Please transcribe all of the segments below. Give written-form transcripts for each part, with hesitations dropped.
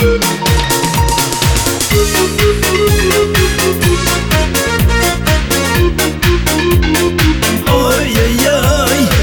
Ой-ой-ой.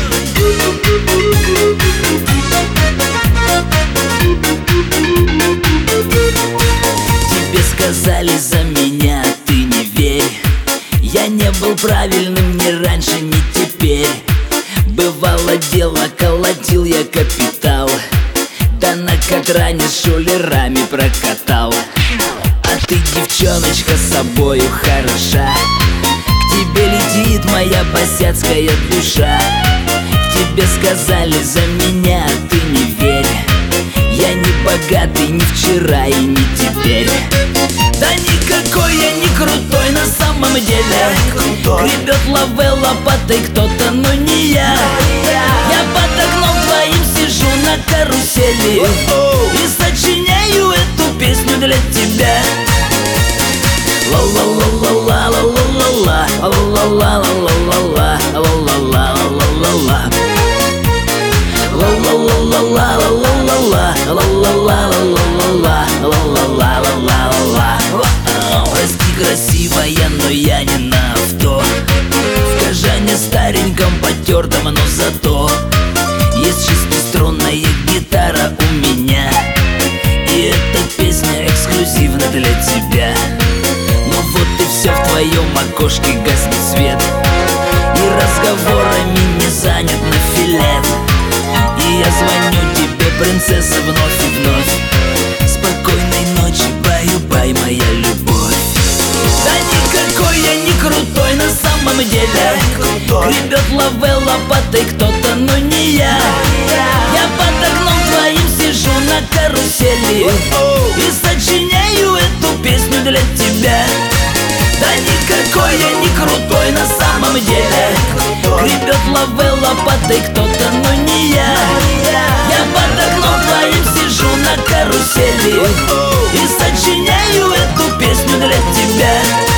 Тебе сказали за меня, ты не верь. Я не был правильным ни раньше, ни теперь. Бывало дело, колотил я капитал, да на катране с шулерами прокатал. А ты, девчоночка, с собою хороша. К тебе летит моя босяцкая душа. Тебе сказали за меня, ты не верь. Я не богатый ни вчера и не теперь. Да никакой я не крутой на самом деле. Гребет лаве лопатой кто-то, но не я. Я под окном твоим сижу на карусели и сочиняю эту песню для тебя. Ла-ла-ла-ла-ла, ла-ла-ла-ла, ла-ла-ла-ла-ла-ла, ла-ла-ла-ла-ла-ла. Ла-ла-ла-ла-ла, ла-ла-ла-ла, ла-ла-ла-ла-ла-ла, ла-ла-ла-ла-ла-ла. Прости, красивая, но я не на авто. В Кажане стареньком потертом, но зато есть шестиструнная гитара у меня. И эта песня эксклюзивна для тебя. Ну вот и все, в твоем окошке гаснет свет, и разговорами не занят на филет. И я звоню тебе, принцесса, вновь и вновь. Спокойной ночи, баю-бай, моя любовь. Да никакой я не крутой на самом деле. Гребет лаве лопатой кто-то, но не я. Я под окном твоим сижу на карусели и сочиняю эту песню для тебя. Да никакой я не крутой на самом деле. Гребет лаве лопатой кто-то, но не я. Я под окном твоим сижу на карусели и сочиняю эту песню для тебя.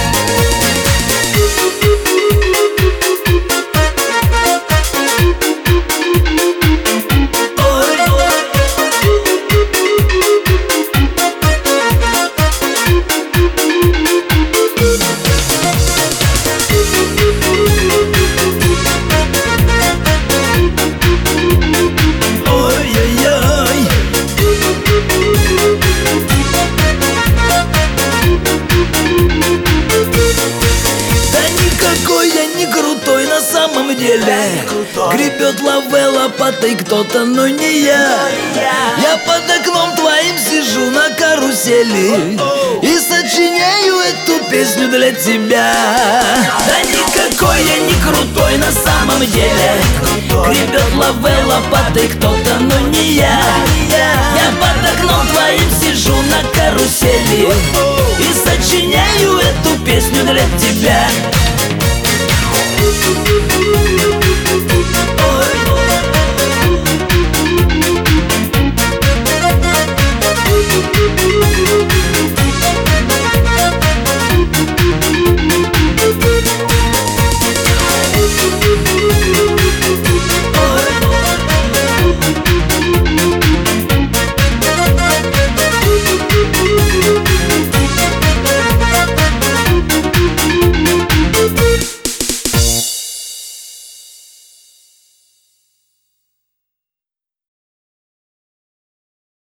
На самом деле гребет лаве лопатой кто-то, но не я. Я под окном твоим сижу на карусели и сочиняю эту песню для тебя. Да никакой я не крутой на самом деле. Гребет лаве лопатой кто-то, но не я. Я под окном твоим сижу на карусели и сочиняю эту песню для тебя.